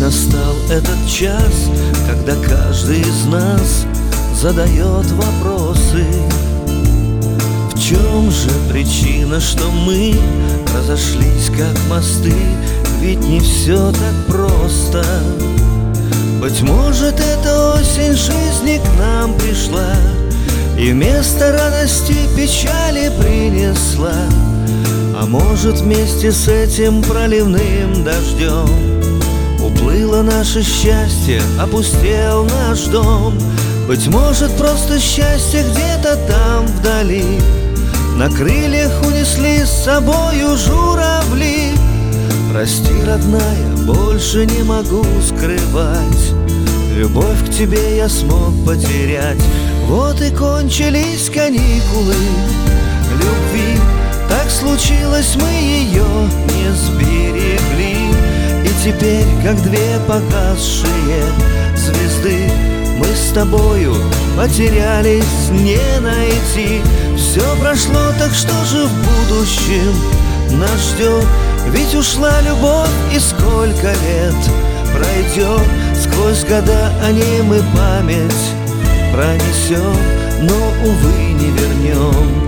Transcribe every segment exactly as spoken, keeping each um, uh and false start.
настал этот час, когда каждый из нас задает вопросы. В чем же причина, что мы разошлись как мосты? Ведь не все так просто. Быть может, эта осень жизни к нам пришла и вместо радости печали принесла. А может, вместе с этим проливным дождем уплыло наше счастье, опустел наш дом. Быть может, просто счастье где-то там вдали на крыльях унесли с собою журавли. Прости, родная, больше не могу скрывать, любовь к тебе я смог потерять. Вот и кончились каникулы любви. Так случилось, мы ее не сберегли. И теперь, как две погасшие звезды, мы с тобою потерялись, не найти. Все прошло, так что же в будущем нас ждет? Ведь ушла любовь, и сколько лет пройдет, сквозь года о ней мы память пронесем, но, увы, не вернем.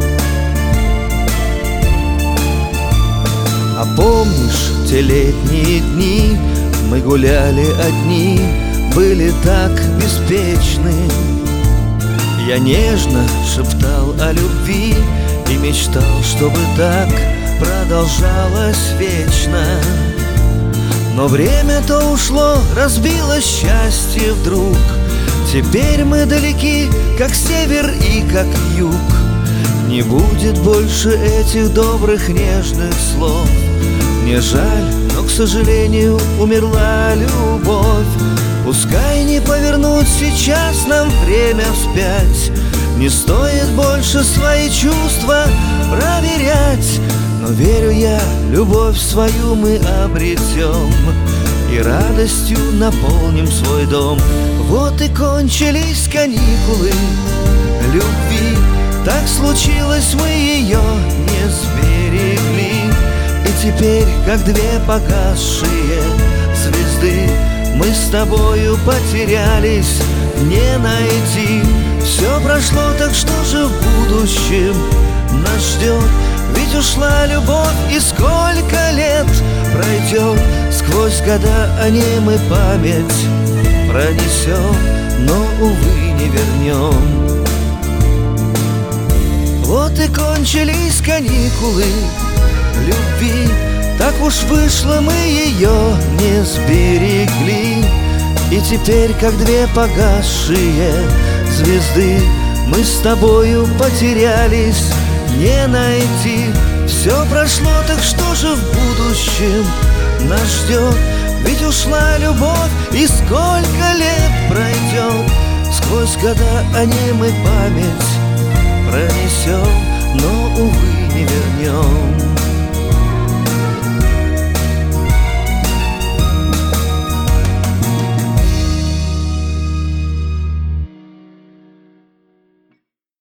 А помнишь те летние дни, мы гуляли одни, были так беспечны. Я нежно шептал о любви и мечтал, чтобы так продолжалось вечно. Но время-то ушло, разбило счастье вдруг. Теперь мы далеки, как север и как юг. Не будет больше этих добрых нежных слов. Мне жаль, но, к сожалению, умерла любовь. Пускай не повернуть сейчас нам время вспять, не стоит больше свои чувства проверять. Но верю я, любовь свою мы обретем и радостью наполним свой дом. Вот и кончились каникулы любви. Так случилось, мы ее не сберегли. И теперь, как две погасшие звезды, мы с тобою потерялись, не найти. Все прошло, так что же в будущем нас ждет? Ведь ушла любовь, и сколько лет пройдет, сквозь года о ней мы память пронесем, но, увы, не вернем. Вот и кончились каникулы любви. Так уж вышло, мы ее не сберегли. И теперь, как две погасшие звезды, мы с тобою потерялись, не найти. Все прошло, так что же в будущем нас ждет? Ведь ушла любовь, и сколько лет пройдет, сквозь года о ней мы память пронесем, но, увы, не вернем.